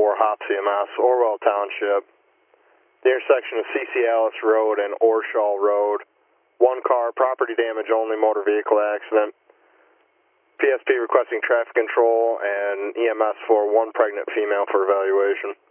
Hops EMS, Orwell Township, the intersection of C.C. Ellis Road and Orshaw Road. One car, property damage only, motor vehicle accident. PSP requesting traffic control and EMS for one pregnant female for evaluation.